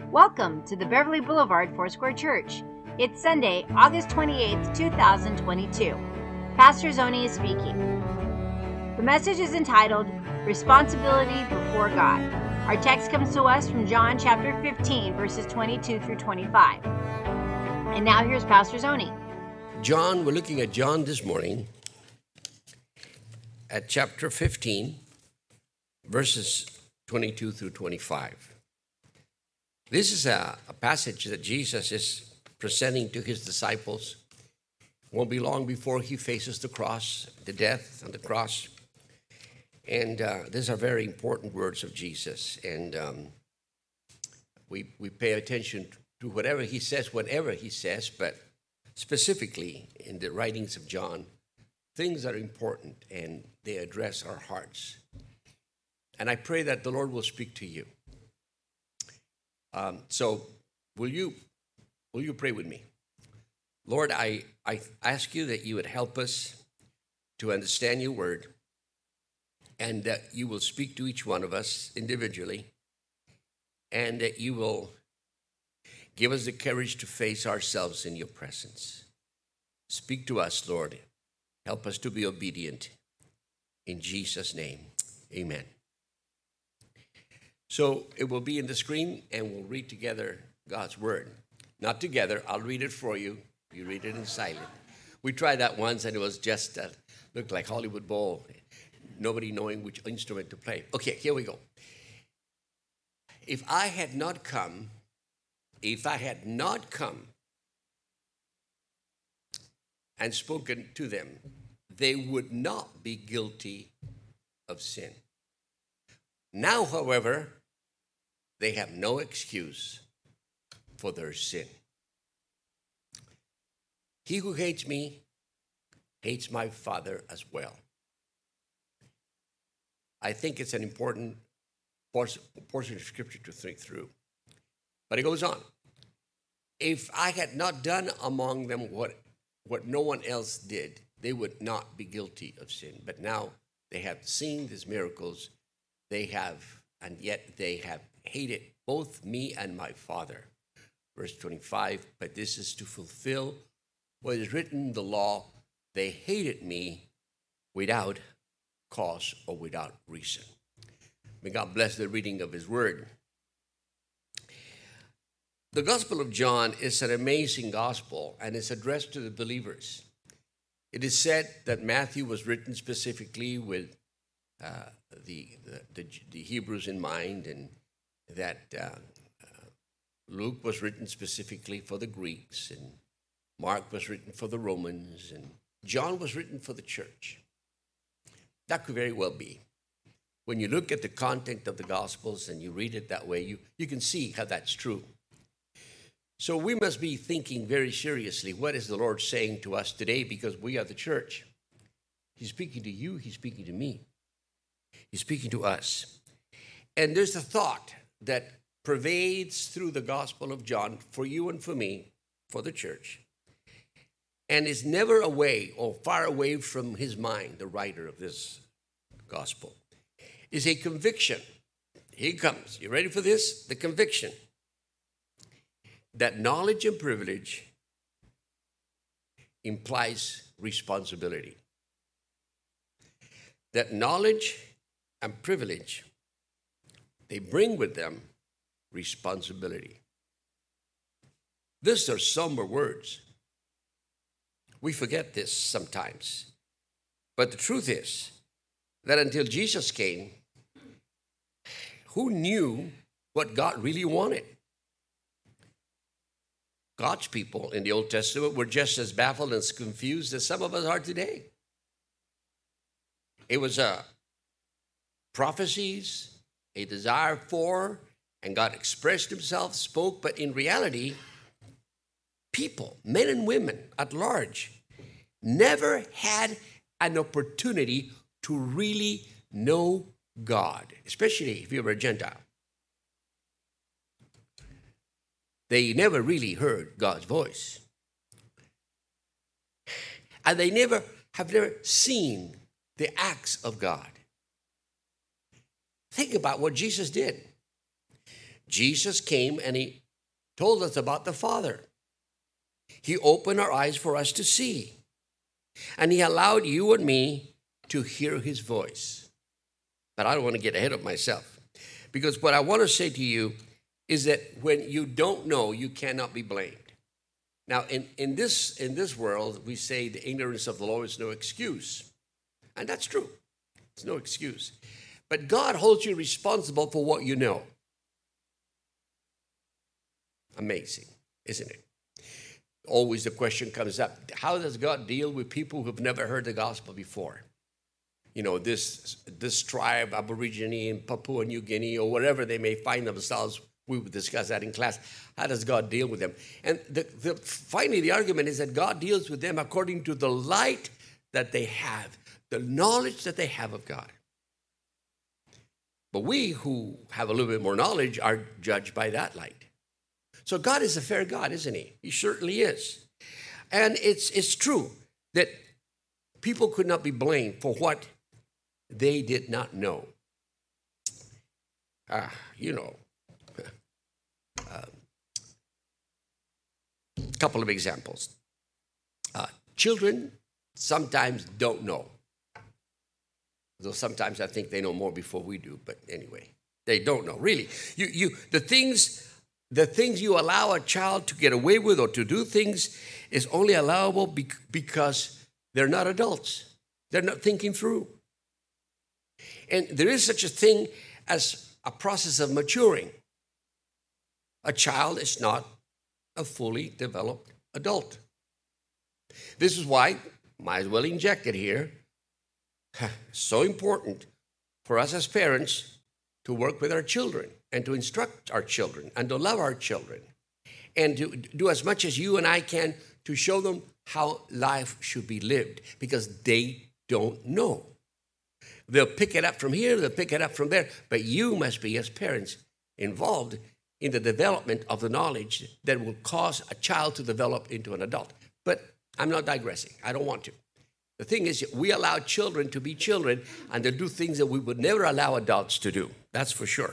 Welcome to the Beverly Boulevard Foursquare Church. It's Sunday, August 28th, 2022. Pastor Zoni is speaking. The message is entitled, Responsibility Before God. Our text comes to us from John chapter 15, verses 22 through 25. And now here's Pastor Zoni. John, we're looking at John this morning at chapter 15, verses 22 through 25. This is a passage that Jesus is presenting to his disciples. Won't be long before he faces the cross, the death on the cross. And these are very important words of Jesus. And we pay attention to whatever he says, whatever he says, but specifically in the writings of John, things are important and they address our hearts. And I pray that the Lord will speak to you. So will you pray with me? Lord, I ask you that you would help us to understand your word and that you will speak to each one of us individually and that you will give us the courage to face ourselves in your presence. Speak to us, Lord. Help us to be obedient. In Jesus' name, amen. So it will be in the screen, and we'll read together God's word. Not together. I'll read it for you. You read it in silent. We tried that once, and it was just looked like Hollywood Bowl. Nobody knowing which instrument to play. Okay, here we go. If I had not come and spoken to them, they would not be guilty of sin. Now, however, they have no excuse for their sin. He who hates me hates my Father as well. I think it's an important portion of Scripture to think through. But it goes on. If I had not done among them what no one else did, they would not be guilty of sin. But now they have seen these miracles, and yet they have hated both me and my Father. Verse 25, but this is to fulfill what is written in the law. They hated me without cause or without reason. May God bless the reading of his word. The Gospel of John is an amazing gospel, and it's addressed to the believers. It is said that Matthew was written specifically with the Hebrews in mind, and that Luke was written specifically for the Greeks, and Mark was written for the Romans, and John was written for the church. That could very well be. When you look at the content of the Gospels and you read it that way, you can see how that's true. So we must be thinking very seriously, what is the Lord saying to us today? Because we are the church. He's speaking to you. He's speaking to me. He's speaking to us. And there's a thought that pervades through the Gospel of John for you and for me, for the church, and is never away or far away from his mind, the writer of this Gospel, is a conviction. Here it comes. You ready for this? The conviction that knowledge and privilege implies responsibility. That knowledge and privilege, they bring with them responsibility. These are somber words. We forget this sometimes. But the truth is that until Jesus came, who knew what God really wanted? God's people in the Old Testament were just as baffled and as confused as some of us are today. It was prophecies, a desire for, and God expressed himself, spoke, but in reality, people, men and women at large, never had an opportunity to really know God, especially if you were a Gentile. They never really heard God's voice. And they have never seen the acts of God. Think about what Jesus did. Jesus came and he told us about the Father. He opened our eyes for us to see. And he allowed you and me to hear his voice. But I don't want to get ahead of myself. Because what I want to say to you is that when you don't know, you cannot be blamed. Now, in this world, we say the ignorance of the law is no excuse. And that's true. It's no excuse. But God holds you responsible for what you know. Amazing, isn't it? Always the question comes up, how does God deal with people who've never heard the gospel before? You know, this tribe, Aborigine in Papua New Guinea or wherever they may find themselves. We would discuss that in class. How does God deal with them? And finally, the argument is that God deals with them according to the light that they have, the knowledge that they have of God. But we who have a little bit more knowledge are judged by that light. So God is a fair God, isn't he? He certainly is. And it's true that people could not be blamed for what they did not know. Couple of examples. Children sometimes don't know. Though sometimes I think they know more before we do, but anyway, they don't know. Really, the things you allow a child to get away with or to do things is only allowable because they're not adults. They're not thinking through. And there is such a thing as a process of maturing. A child is not a fully developed adult. This is why, might as well inject it here, so important for us as parents to work with our children and to instruct our children and to love our children and to do as much as you and I can to show them how life should be lived, because they don't know. They'll pick it up from here, they'll pick it up from there, but you must be, as parents, involved in the development of the knowledge that will cause a child to develop into an adult. But I'm not digressing. I don't want to. The thing is, we allow children to be children and to do things that we would never allow adults to do. That's for sure.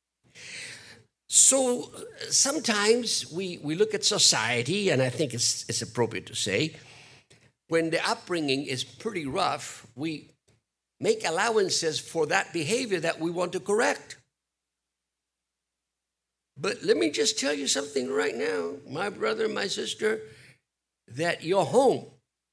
So sometimes we look at society, and I think it's appropriate to say, when the upbringing is pretty rough, we make allowances for that behavior that we want to correct. But let me just tell you something right now, my brother, my sister, that your home,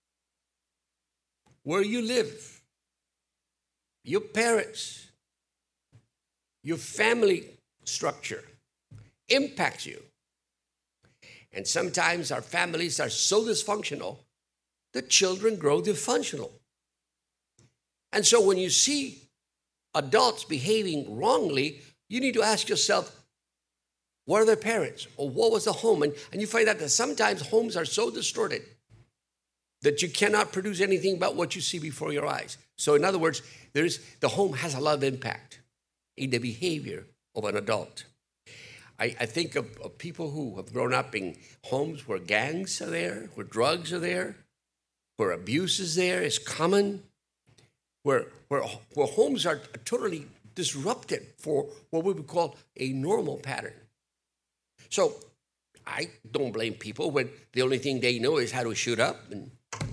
where you live, your parents, your family structure impacts you. And sometimes our families are so dysfunctional that children grow dysfunctional. And so when you see adults behaving wrongly, you need to ask yourself, what are their parents? Or what was the home? And you find out that sometimes homes are so distorted that you cannot produce anything but what you see before your eyes. So in other words, the home has a lot of impact in the behavior of an adult. I think of people who have grown up in homes where gangs are there, where drugs are there, where abuse is there, is common, where homes are totally disrupted for what we would call a normal pattern. So I don't blame people when the only thing they know is how to shoot up. And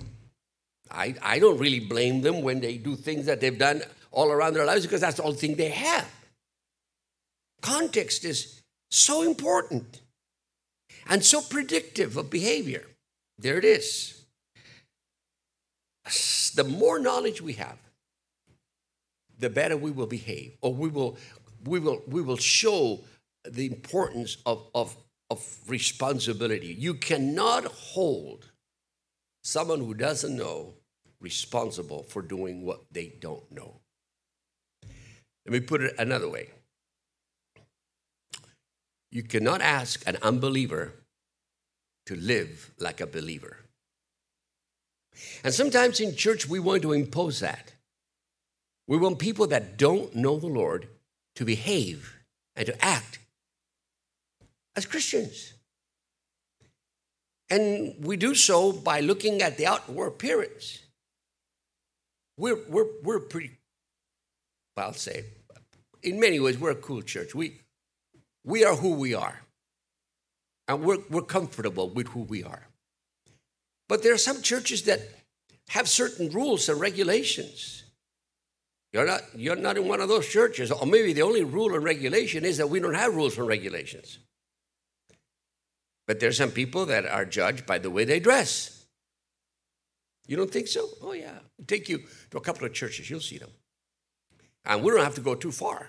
I don't really blame them when they do things that they've done all around their lives, because that's the only thing they have. Context is so important and so predictive of behavior. There it is. The more knowledge we have, the better we will behave, or we will show the importance of responsibility. You cannot hold someone who doesn't know responsible for doing what they don't know. Let me put it another way. You cannot ask an unbeliever to live like a believer. And sometimes in church, we want to impose that. We want people that don't know the Lord to behave and to act as Christians. And we do so by looking at the outward appearance. We're pretty, I'll say, in many ways, we're a cool church. we are who we are. And we're comfortable with who we are. But there are some churches that have certain rules and regulations. You're not in one of those churches. Or maybe the only rule and regulation is that we don't have rules and regulations. But there's some people that are judged by the way they dress. You don't think so? Oh, yeah. I'll take you to a couple of churches. You'll see them. And we don't have to go too far.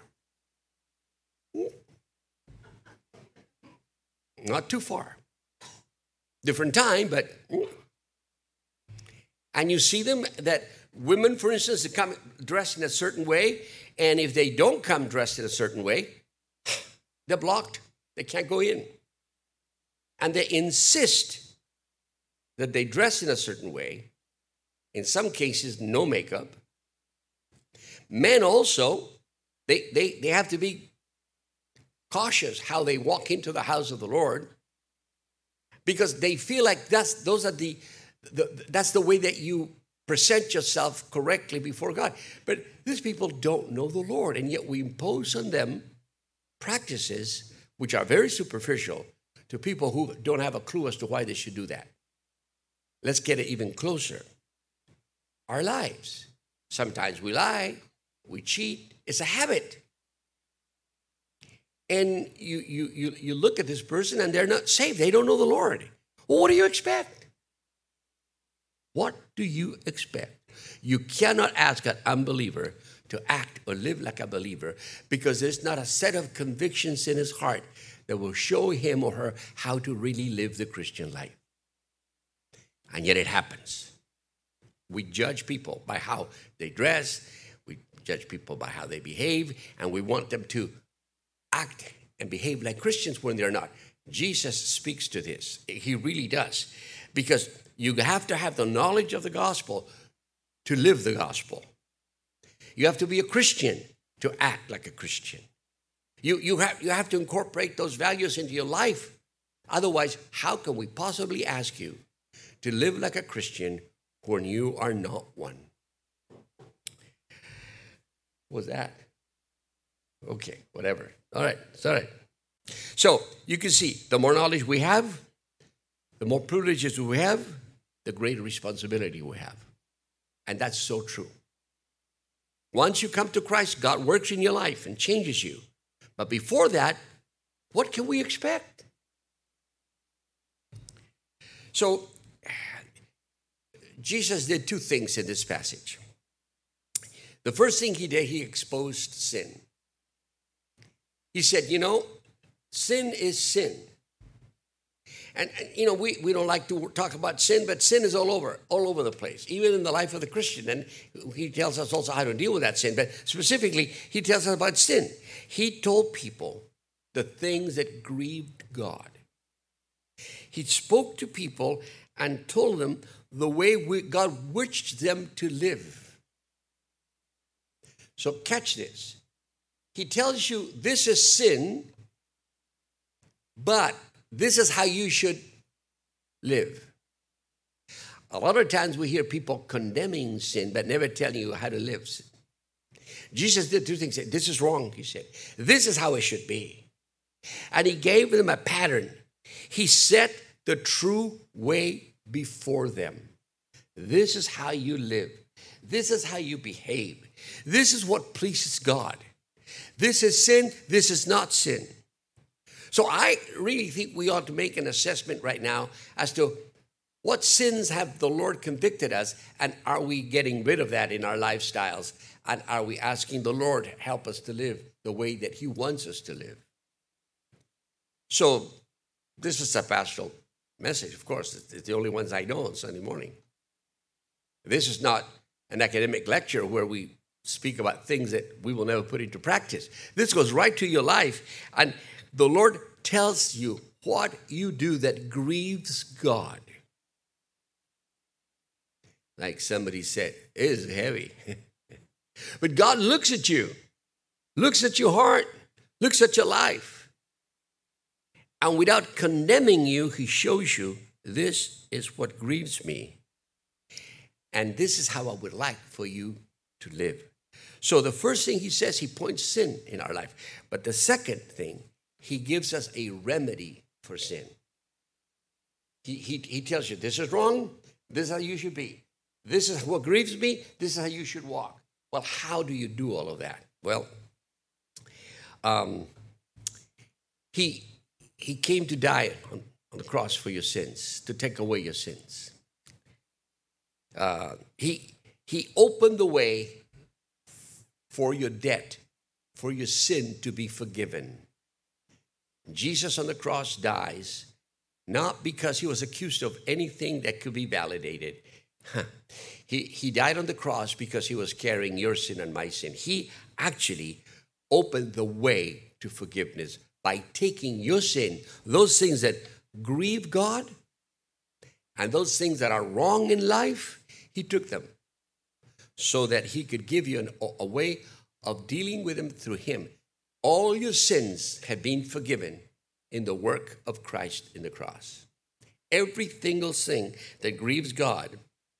Not too far. Different time, but... And you see them that women, for instance, they come dressed in a certain way, and if they don't come dressed in a certain way, they're blocked. They can't go in. And they insist that they dress in a certain way. In some cases, no makeup. Men also, they have to be cautious how they walk into the house of the Lord, because they feel like that's the way that you present yourself correctly before God. But these people don't know the Lord, and yet we impose on them practices which are very superficial to people who don't have a clue as to why they should do that. Let's get it even closer. Our lives. Sometimes we lie, we cheat. It's a habit. And you look at this person and they're not saved. They don't know the Lord. Well, what do you expect? What do you expect? You cannot ask an unbeliever to act or live like a believer, because there's not a set of convictions in his heart that will show him or her how to really live the Christian life. And yet it happens. We judge people by how they dress. We judge people by how they behave. And we want them to act and behave like Christians when they're not. Jesus speaks to this. He really does. Because you have to have the knowledge of the gospel to live the gospel. You have to be a Christian to act like a Christian. You have to incorporate those values into your life. Otherwise, how can we possibly ask you to live like a Christian when you are not one? What was that? Okay, whatever. All right, it's all right. So you can see, the more knowledge we have, the more privileges we have, the greater responsibility we have. And that's so true. Once you come to Christ, God works in your life and changes you. But before that, what can we expect? So, Jesus did two things in this passage. The first thing he did, he exposed sin. He said, sin is sin. And we don't like to talk about sin, but sin is all over the place, even in the life of the Christian. And he tells us also how to deal with that sin. But specifically, he tells us about sin. He told people the things that grieved God. He spoke to people and told them the way God wished them to live. So catch this. He tells you this is sin, but this is how you should live. A lot of times we hear people condemning sin, but never telling you how to live sin. Jesus did two things. This is wrong, he said. This is how it should be. And he gave them a pattern. He set the true way before them. This is how you live. This is how you behave. This is what pleases God. This is sin. This is not sin. So I really think we ought to make an assessment right now as to what sins have the Lord convicted us, and are we getting rid of that in our lifestyles, and are we asking the Lord help us to live the way that he wants us to live? So this is a pastoral message, of course. It's the only ones I know on Sunday morning. This is not an academic lecture where we speak about things that we will never put into practice. This goes right to your life, and the Lord tells you what you do that grieves God. Like somebody said, it is heavy. But God looks at you, looks at your heart, looks at your life. And without condemning you, he shows you, this is what grieves me. And this is how I would like for you to live. So the first thing he says, he points sin in our life. But the second thing, he gives us a remedy for sin. He tells you, this is wrong, this is how you should be. This is what grieves me, this is how you should walk. Well, how do you do all of that? Well, he came to die on the cross for your sins, to take away your sins. He opened the way for your debt, for your sin to be forgiven. Jesus on the cross dies not because he was accused of anything that could be validated. He died on the cross because he was carrying your sin and my sin. He actually opened the way to forgiveness by taking your sin, those things that grieve God and those things that are wrong in life, he took them so that he could give you a way of dealing with them through him. All your sins have been forgiven in the work of Christ in the cross. Every single thing that grieves God,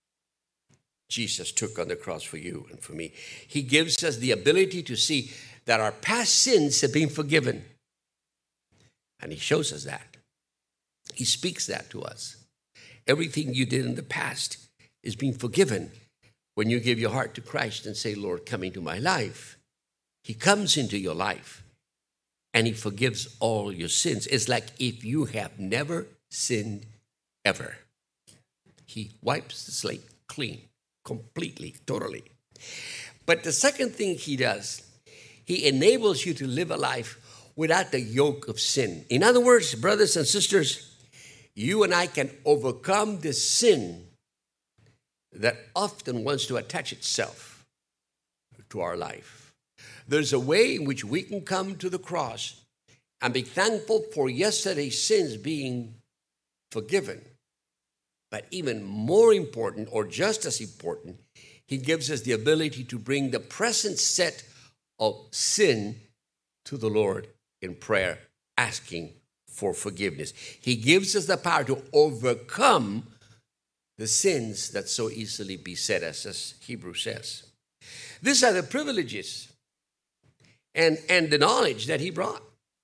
Jesus took on the cross for you and for me. He gives us the ability to see that our past sins have been forgiven. And he shows us that. He speaks that to us. Everything you did in the past is being forgiven when you give your heart to Christ and say, Lord, come into my life. He comes into your life and he forgives all your sins. It's like if you have never sinned ever. He wipes the slate clean, completely, totally. But the second thing he does, he enables you to live a life without the yoke of sin. In other words, brothers and sisters, you and I can overcome the sin that often wants to attach itself to our life. There's a way in which we can come to the cross and be thankful for yesterday's sins being forgiven. But even more important, or just as important, he gives us the ability to bring the present set of sin to the Lord in prayer, asking for forgiveness. He gives us the power to overcome the sins that so easily beset us, as Hebrews says. These are the privileges and the knowledge that he brought.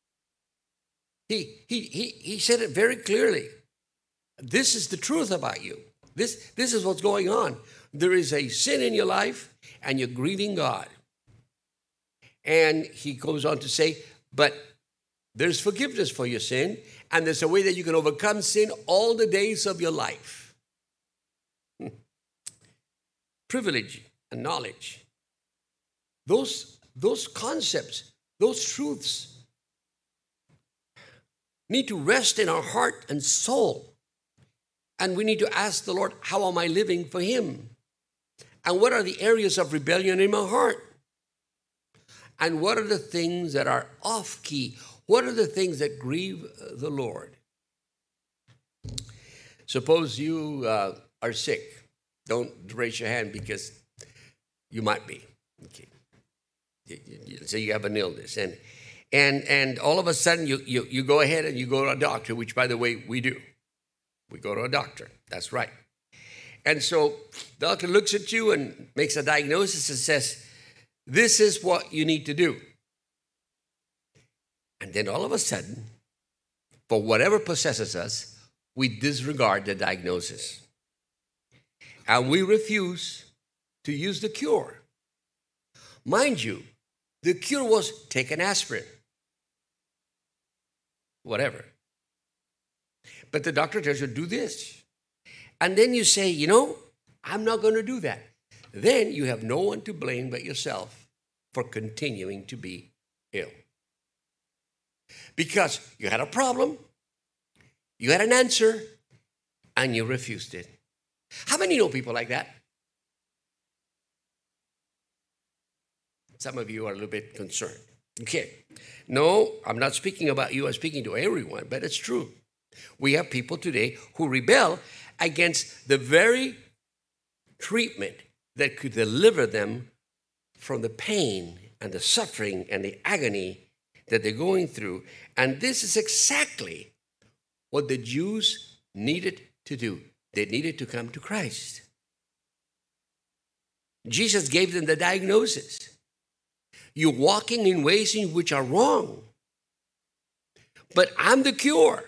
He said it very clearly. This is the truth about you. This is what's going on. There is a sin in your life and you're grieving God. And he goes on to say, but there's forgiveness for your sin, and there's a way that you can overcome sin all the days of your life. Privilege and knowledge. Those concepts, those truths need to rest in our heart and soul. And we need to ask the Lord, how am I living for him? And what are the areas of rebellion in my heart? And what are the things that are off key? What are the things that grieve the Lord? Suppose you are sick. Don't raise your hand because you might be. Okay. So you have an illness. And all of a sudden you go ahead and you go to a doctor, which, by the way, we do. We go to a doctor. That's right. And so the doctor looks at you and makes a diagnosis and says, this is what you need to do. And then all of a sudden, for whatever possesses us, we disregard the diagnosis. And we refuse to use the cure. Mind you, the cure was take an aspirin. Whatever. But the doctor tells you, do this. And then you say, I'm not going to do that. Then you have no one to blame but yourself for continuing to be ill. Because you had a problem, you had an answer, and you refused it. How many know people like that? Some of you are a little bit concerned. Okay. No, I'm not speaking about you. I'm speaking to everyone, but it's true. We have people today who rebel against the very treatment that could deliver them from the pain and the suffering and the agony that they're going through. And this is exactly what the Jews needed to do. They needed to come to Christ. Jesus gave them the diagnosis. You're walking in ways in which are wrong. but I'm the cure.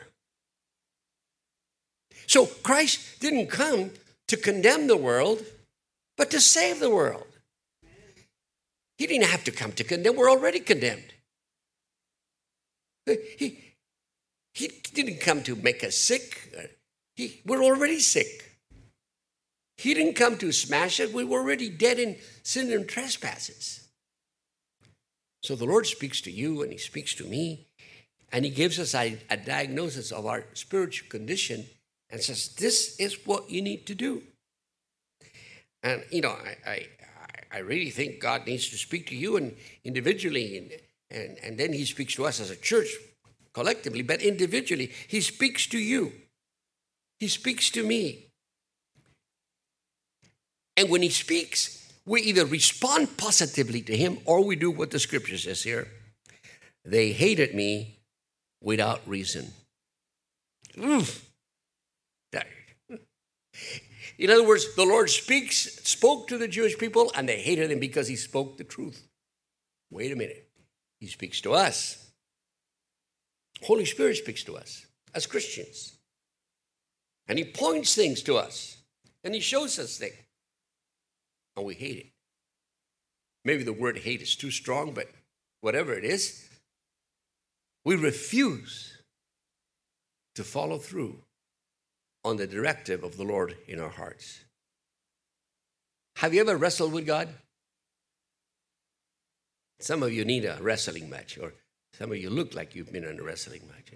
So Christ didn't come to condemn the world, but to save the world. He didn't have to come to condemn. We're already condemned. He didn't come to make us sick. We're already sick. He didn't come to smash us. We were already dead in sin and trespasses. So the Lord speaks to you and he speaks to me, and he gives us a diagnosis of our spiritual condition and says, this is what you need to do. And, I really think God needs to speak to you and individually, and then he speaks to us as a church collectively, but individually, he speaks to you. He speaks to me. And when he speaks, we either respond positively to him or we do what the scripture says here. They hated me without reason. Oof. In other words, the Lord spoke to the Jewish people, and they hated him because he spoke the truth. Wait a minute. He speaks to us. Holy Spirit speaks to us as Christians. And he points things to us. And he shows us things. And we hate it. Maybe the word hate is too strong, but whatever it is, we refuse to follow through on the directive of the Lord in our hearts. Have you ever wrestled with God? Some of you need a wrestling match, or some of you look like you've been in a wrestling match.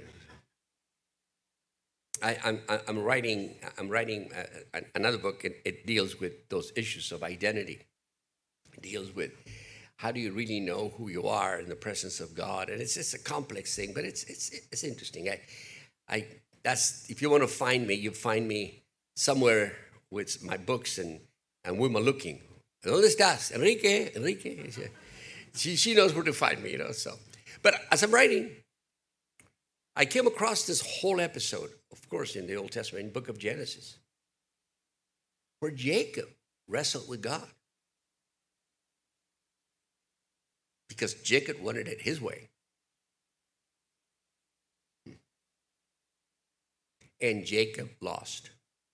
I'm writing another book. It deals with those issues of identity. It deals with how do you really know who you are in the presence of God, and it's just a complex thing, but it's interesting. That's if you want to find me, you find me somewhere with my books and we're looking. ¿Dónde estás? Enrique. She knows where to find me, So, but as I'm writing, I came across this whole episode, of course, in the Old Testament, in the book of Genesis, where Jacob wrestled with God. Because Jacob wanted it his way. And Jacob lost.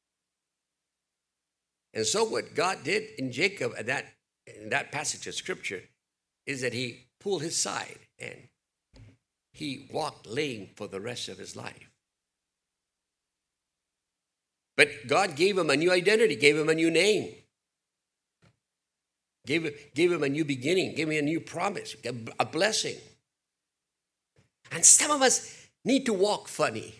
And so what God did in Jacob in that passage of scripture is that he pulled his side and he walked lame for the rest of his life. But God gave him a new identity, gave him a new name, gave him a new beginning, gave him a new promise, a blessing. And some of us need to walk funny.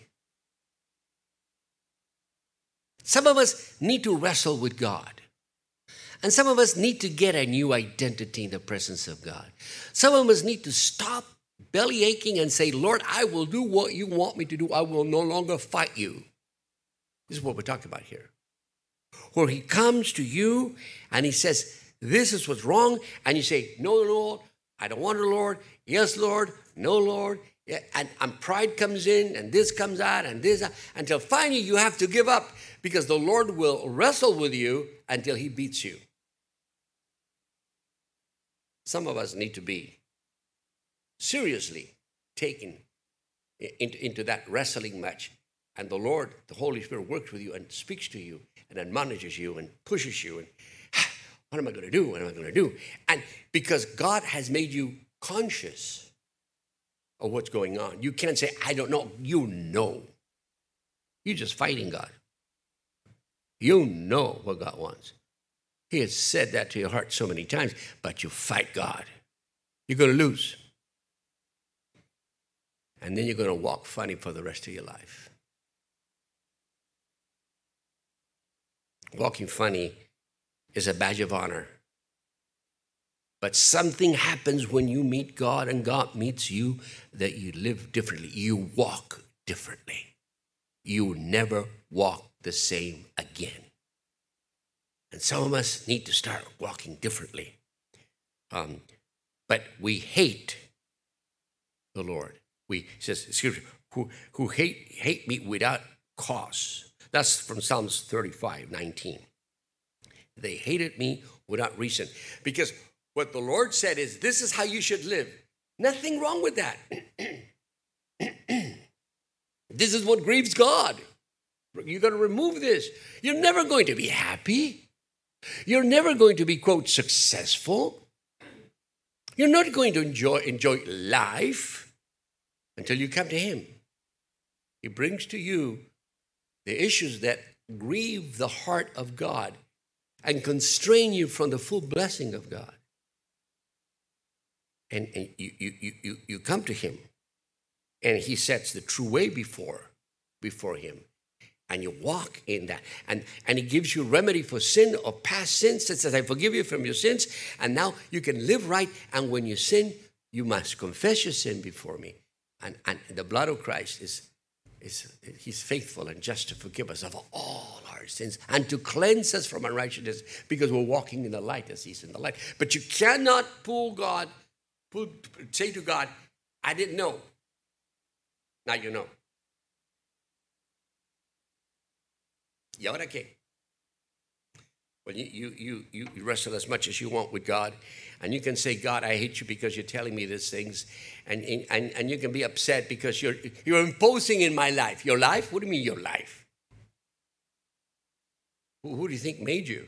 Some of us need to wrestle with God. And some of us need to get a new identity in the presence of God. Some of us need to stop belly aching and say, Lord, I will do what you want me to do. I will no longer fight you. This is what we're talking about here. Where he comes to you and he says, this is what's wrong. And you say, no, Lord, I don't want it, Lord. Yes, Lord. No, Lord. Yeah, and pride comes in, and this comes out, and this, until finally you have to give up, because the Lord will wrestle with you until he beats you. Some of us need to be seriously taken into that wrestling match, and the Lord, the Holy Spirit, works with you and speaks to you and admonishes you and pushes you, and what am I going to do? What am I going to do? And because God has made you conscious of what's going on. You can't say, I don't know. You know. You're just fighting God. You know what God wants. He has said that to your heart so many times, but you fight God. You're going to lose. And then you're going to walk funny for the rest of your life. Walking funny is a badge of honor. But something happens when you meet God and God meets you, that you live differently. You walk differently. You never walk the same again. And some of us need to start walking differently. But we hate the Lord. Says Scripture, who hate me without cause. That's from Psalms 35:19. They hated me without reason. Because what the Lord said is, this is how you should live. Nothing wrong with that. This is what grieves God. You got to remove this. You're never going to be happy. You're never going to be, quote, successful. You're not going to enjoy life until you come to him. He brings to you the issues that grieve the heart of God and constrain you from the full blessing of God. And you come to him, and he sets the true way before him. And you walk in that. And he gives you remedy for sin or past sins. It says, I forgive you from your sins. And now you can live right. And when you sin, you must confess your sin before me. And the blood of Christ he's faithful and just to forgive us of all our sins and to cleanse us from unrighteousness, because we're walking in the light as he's in the light. But you cannot say to God, I didn't know. Now you know. ¿Y ahora qué? Well, you wrestle as much as you want with God, and you can say, God, I hate you because you're telling me these things, and you can be upset because you're imposing in my life. Your life? What do you mean your life? Who do you think made you?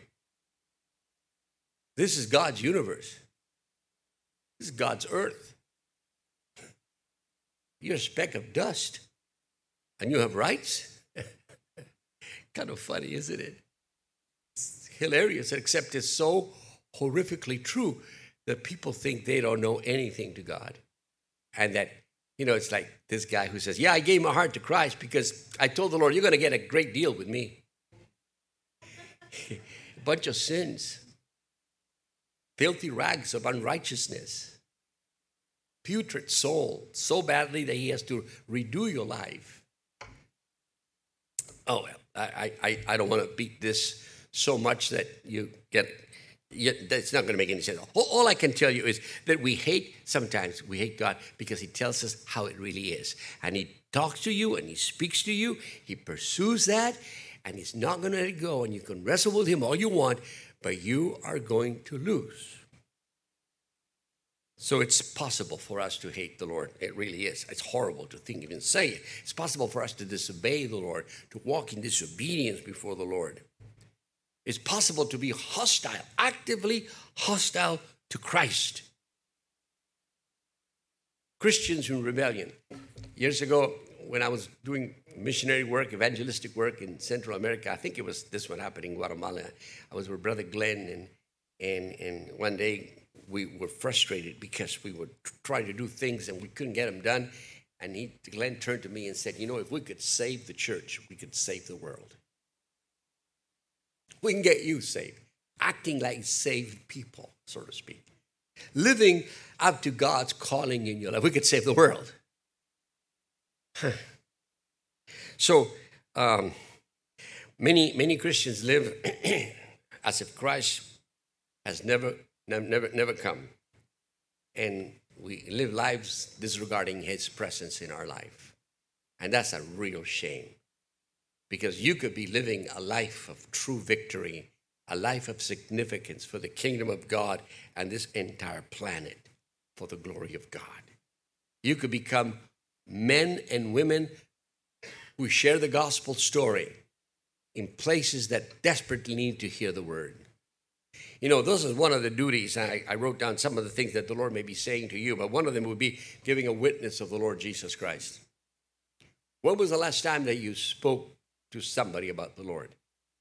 This is God's universe. This is God's earth. You're a speck of dust, and you have rights? Kind of funny, isn't it? It's hilarious, except it's so horrifically true that people think they don't know anything to God. And that, it's like this guy who says, yeah, I gave my heart to Christ because I told the Lord, you're going to get a great deal with me. A bunch of sins, filthy rags of unrighteousness, putrid soul, so badly that he has to redo your life. Oh, well. I don't want to beat this so much that you get, that's not going to make any sense. All I can tell you is that sometimes we hate God because he tells us how it really is. And he talks to you and he speaks to you. He pursues that and he's not going to let it go. And you can wrestle with him all you want, but you are going to lose. So it's possible for us to hate the Lord. It really is. It's horrible to think, even say it. It's possible for us to disobey the Lord, to walk in disobedience before the Lord. It's possible to be hostile, actively hostile to Christ. Christians in rebellion. Years ago, when I was doing missionary work, evangelistic work in Central America, I think it was this one happened in Guatemala. I was with Brother Glenn, and one day, we were frustrated because we were trying to do things and we couldn't get them done. And Glenn turned to me and said, if we could save the church, we could save the world. We can get you saved. Acting like saved people, so to speak. Living up to God's calling in your life. We could save the world. So, many Christians live as if Christ has never come. And we live lives disregarding his presence in our life. And that's a real shame. Because you could be living a life of true victory, a life of significance for the kingdom of God and this entire planet for the glory of God. You could become men and women who share the gospel story in places that desperately need to hear the word. This is one of the duties. I wrote down some of the things that the Lord may be saying to you, but one of them would be giving a witness of the Lord Jesus Christ. When was the last time that you spoke to somebody about the Lord?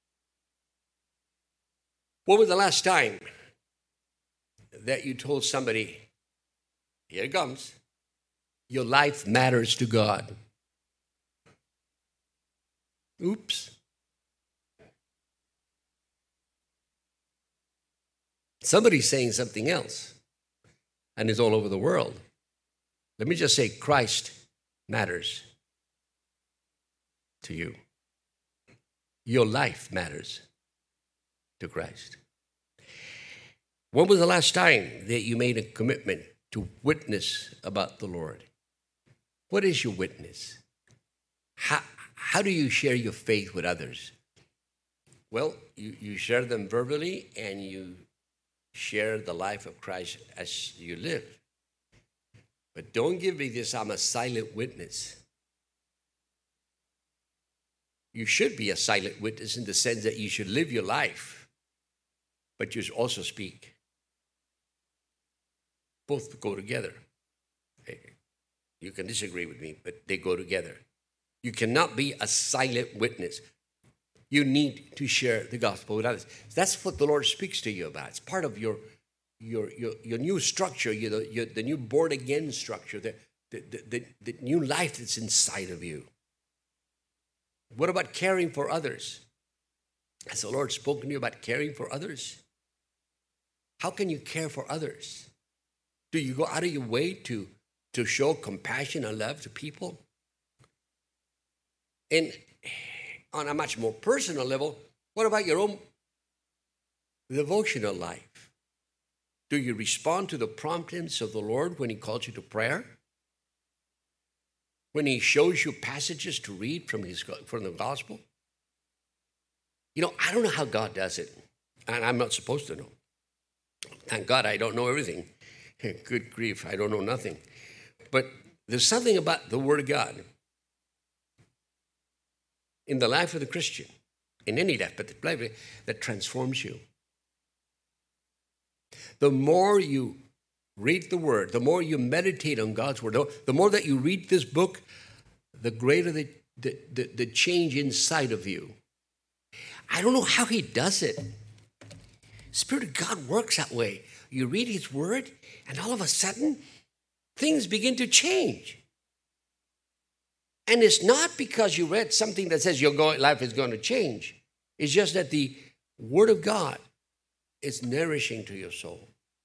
When was the last time that you told somebody, here it comes, your life matters to God? Oops. Somebody's saying something else, and it's all over the world. Let me just say, Christ matters to you. Your life matters to Christ. When was the last time that you made a commitment to witness about the Lord? What is your witness? How do you share your faith with others? Well, you share them verbally, and you share the life of Christ as you live. But don't give me this, I'm a silent witness. You should be a silent witness in the sense that you should live your life, but you should also speak. Both go together. You can disagree with me, but they go together. You cannot be a silent witness. You need to share the gospel with others. That's what the Lord speaks to you about. It's part of your new structure, the new born-again structure, the new life that's inside of you. What about caring for others? Has the Lord spoken to you about caring for others? How can you care for others? Do you go out of your way to show compassion and love to people? And on a much more personal level, what about your own devotional life? Do you respond to the promptings of the Lord when He calls you to prayer? When He shows you passages to read from the gospel? I don't know how God does it, and I'm not supposed to know. Thank God I don't know everything. Good grief, I don't know nothing. But there's something about the Word of God in the life of the Christian, in any life, but that transforms you. The more you read the Word, the more you meditate on God's Word, the more that you read this book, the greater the change inside of you. I don't know how He does it. Spirit of God works that way. You read His Word, and all of a sudden, things begin to change. And it's not because you read something that says your life is going to change. It's just that the Word of God is nourishing to your soul.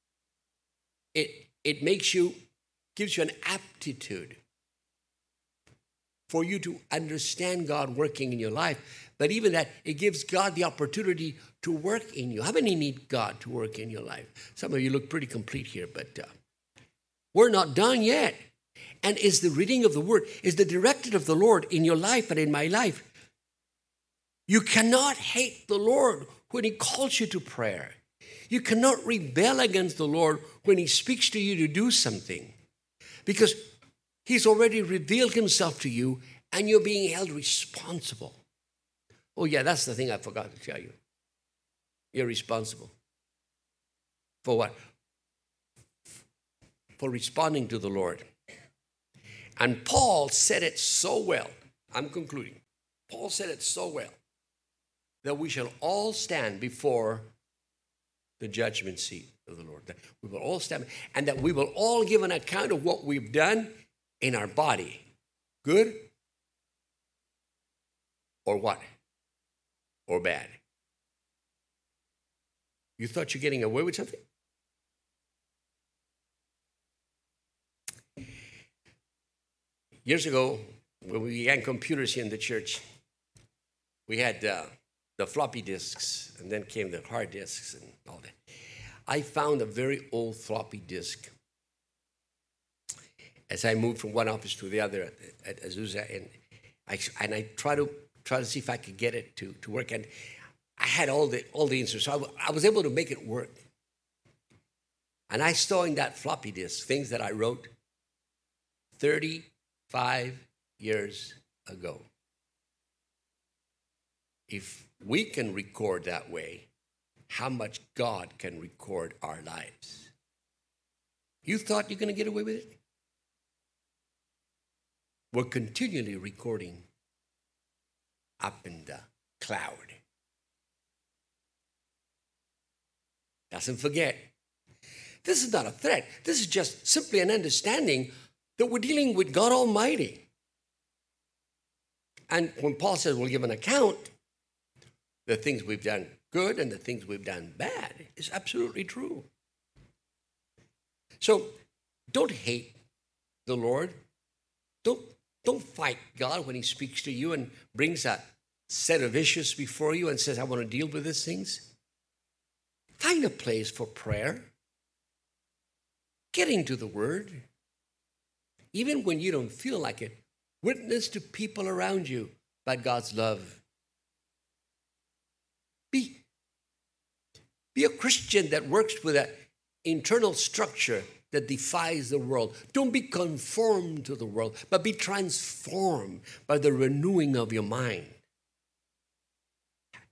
It gives you an aptitude for you to understand God working in your life. But even that, it gives God the opportunity to work in you. How many need God to work in your life? Some of you look pretty complete here, but we're not done yet. And is the reading of the Word, is the directive of the Lord in your life and in my life. You cannot hate the Lord when He calls you to prayer. You cannot rebel against the Lord when He speaks to you to do something, because He's already revealed Himself to you and you're being held responsible. Oh yeah, that's the thing I forgot to tell you. You're responsible. For what? For responding to the Lord. And Paul said it so well. I'm concluding. Paul said it so well that we shall all stand before the judgment seat of the Lord. That we will all stand, and that we will all give an account of what we've done in our body. Good or what? Or bad. You thought you're getting away with something? Years ago, when we began computers here in the church, we had the floppy disks, and then came the hard disks and all that. I found a very old floppy disk as I moved from one office to the other at Azusa, and I tried to see if I could get it to work, and I had all the answers, so I was able to make it work. And I saw in that floppy disk things that I wrote 35 years ago. If we can record that way, how much God can record our lives? You thought you're going to get away with it? We're continually recording up in the cloud. Doesn't forget. This is not a threat. This is just simply an understanding that we're dealing with God Almighty. And when Paul says we'll give an account, the things we've done good and the things we've done bad is absolutely true. So don't hate the Lord. Don't fight God when He speaks to you and brings a set of issues before you and says, I want to deal with these things. Find a place for prayer. Get into the Word. Even when you don't feel like it, witness to people around you about God's love. Be a Christian that works with an internal structure that defies the world. Don't be conformed to the world, but be transformed by the renewing of your mind.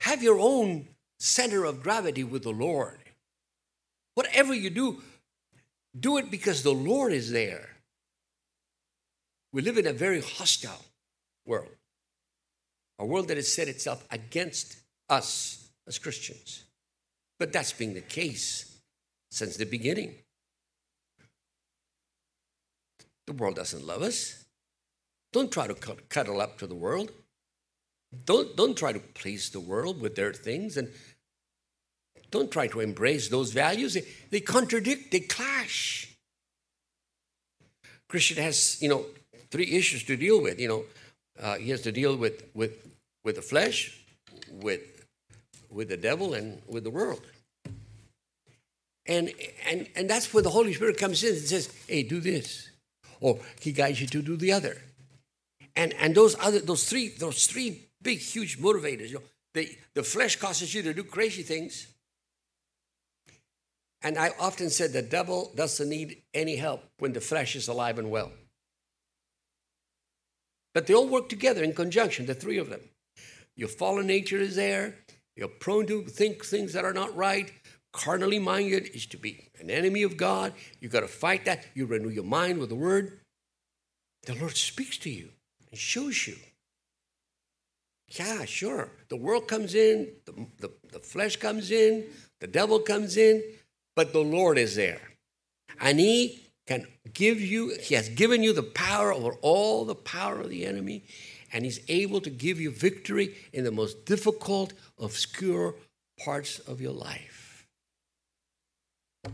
Have your own center of gravity with the Lord. Whatever you do, do it because the Lord is there. We live in a very hostile world, a world that has set itself against us as Christians. But that's been the case since the beginning. The world doesn't love us. Don't try to cuddle up to the world. Don't try to please the world with their things, and don't try to embrace those values. They contradict, they clash. Christian has, 3 issues to deal with. He has to deal with the flesh, with the devil, and with the world. And that's where the Holy Spirit comes in and says, hey, do this. Or he guides you to do the other. And those three big, huge motivators, the flesh causes you to do crazy things. And I often said the devil doesn't need any help when the flesh is alive and well. But they all work together in conjunction, the 3 of them. Your fallen nature is there. You're prone to think things that are not right. Carnally minded is to be an enemy of God. You've got to fight that. You renew your mind with the word. The Lord speaks to you and shows you. Yeah, sure. The world comes in. The flesh comes in. The devil comes in. But the Lord is there. And he can give you, he has given you the power over all the power of the enemy. And he's able to give you victory in the most difficult, obscure parts of your life. I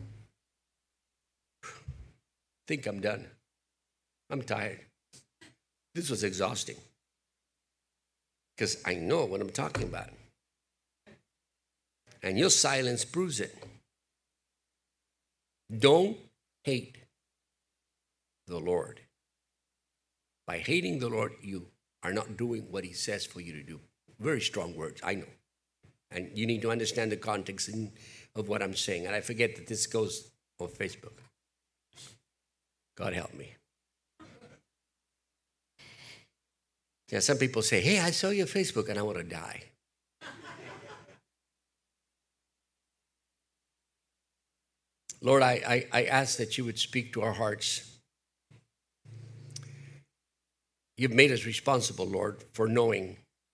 think I'm done. I'm tired. This was exhausting. Because I know what I'm talking about. And your silence proves it. Don't hate the Lord. By hating the Lord, you are not doing what he says for you to do. Very strong words, I know. And you need to understand the context of what I'm saying. And I forget that this goes on Facebook. God help me. Yeah, some people say, hey, I saw your Facebook and I want to die. Lord, I ask that you would speak to our hearts. You've made us responsible, Lord, for knowing.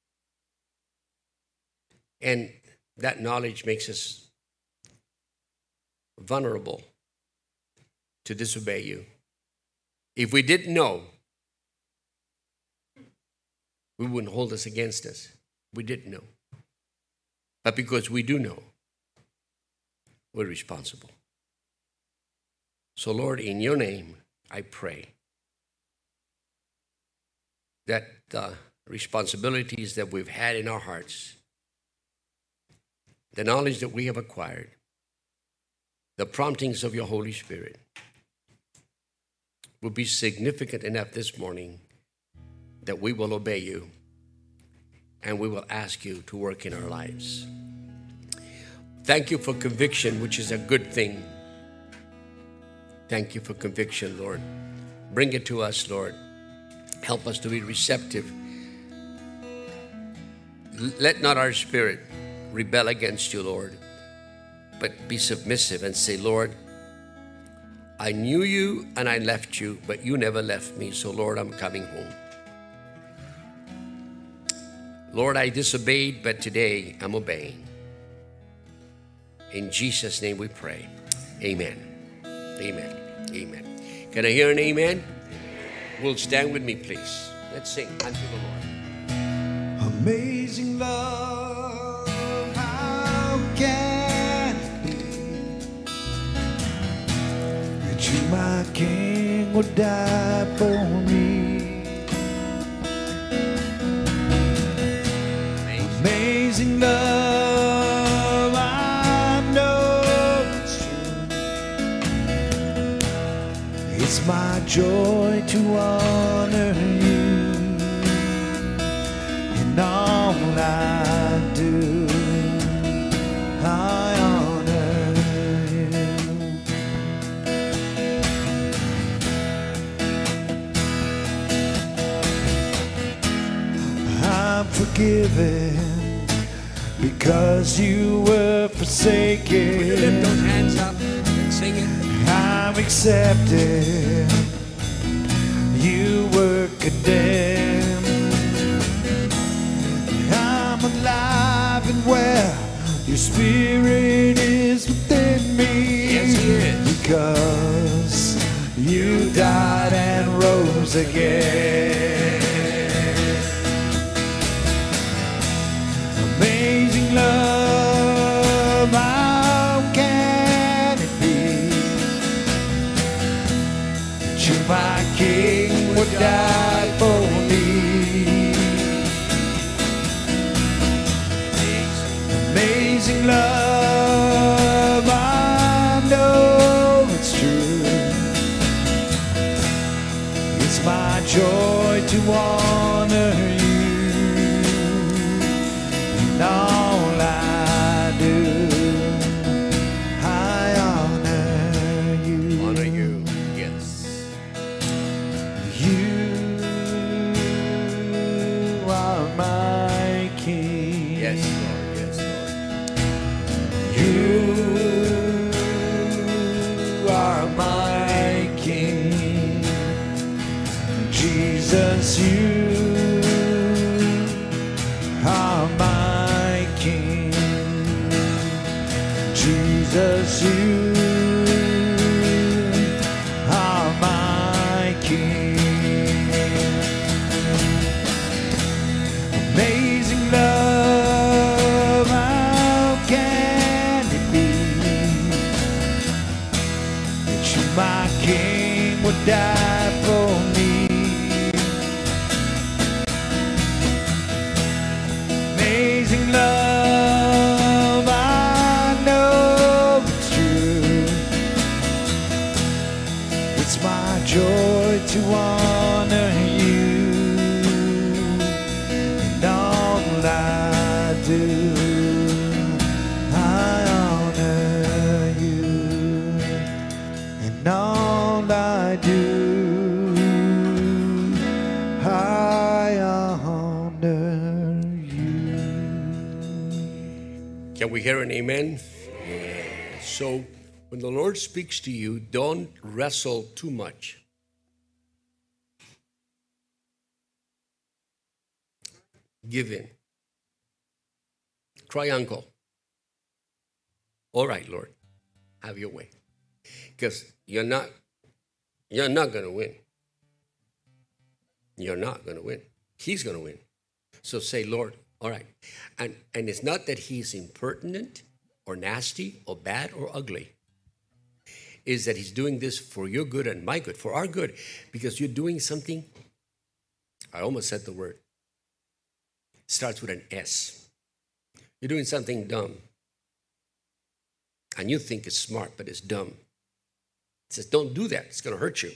And that knowledge makes us vulnerable to disobey you. If we didn't know, we wouldn't hold us against us. We didn't know. But because we do know, we're responsible. So, Lord, in your name, I pray that the responsibilities that we've had in our hearts, the knowledge that we have acquired, the promptings of your Holy Spirit will be significant enough this morning that we will obey you and we will ask you to work in our lives. Thank you for conviction, which is a good thing. Thank you for conviction, Lord. Bring it to us, Lord. Help us to be receptive. Let not our spirit rebel against you, Lord, but be submissive and say, Lord, I knew you and I left you, but you never left me. So, Lord, I'm coming home. Lord, I disobeyed, but today I'm obeying. In Jesus' name we pray. Amen. Amen. Amen. Can I hear an amen? Will stand with me, please. Let's sing unto the Lord. Amazing love, how can it be that you, my King, would die for me? Amazing love, I know it's true. It's my joy to honor you in all I do. I honor you. I'm forgiven because you were forsaken. Will you lift those hands up and sing it? I'm accepted. You were condemned. I'm alive and well. Your spirit is within me. Yes, he is. Because you died and rose again. Amazing love, how can it be that you, my King, would die for me? Amazing love, I know it's true. It's my joy to honor you in all I do. I honor you. Honor you, yes. You are my King. Yes, Lord, yes, Lord. You are my King. Jesus, you are my King. Jesus, you are my King. Amazing love, how can it be that you, my King, would die for me? Amazing love, I know it's true. It's my joy to honor you in all I do. I honor you in all I do. I honor you. Can we hear an amen? So, when the Lord speaks to you, don't wrestle too much. Give in. Cry uncle. All right, Lord, have your way. Because you're not going to win. You're not going to win. He's going to win. So say, Lord, all right. And it's not that he's impertinent or nasty or bad or ugly. Is that he's doing this for your good and my good, for our good, because you're doing something, I almost said the word, starts with an S. You're doing something dumb. And you think it's smart, but it's dumb. It says, don't do that. It's going to hurt you.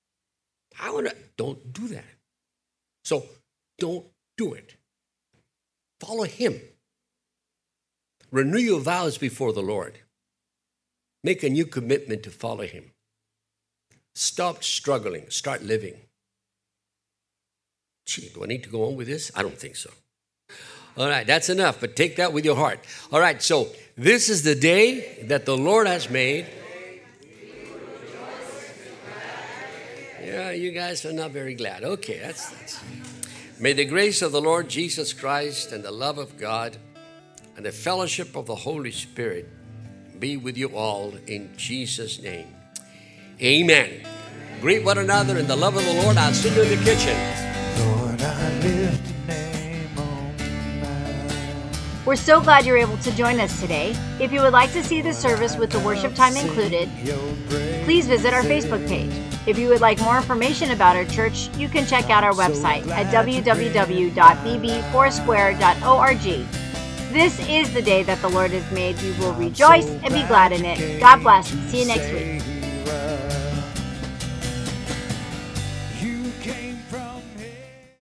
Don't do that. So don't do it. Follow him. Renew your vows before the Lord. Make a new commitment to follow him. Stop struggling. Start living. Gee, do I need to go on with this? I don't think so. All right, that's enough, but take that with your heart. All right, so this is the day that the Lord has made. Yeah, you guys are not very glad. Okay, that's. May the grace of the Lord Jesus Christ and the love of God and the fellowship of the Holy Spirit be with you all in Jesus' name. Amen. Greet one another in the love of the Lord. I'll see you in the kitchen. Lord, I lift your name on high. We're so glad you're able to join us today. If you would like to see the service with the worship time included, please visit our Facebook page. If you would like more information about our church, you can check out our website at www.bbfoursquare.org. This is the day that the Lord has made. We will rejoice and be glad in it. God bless. See you next week.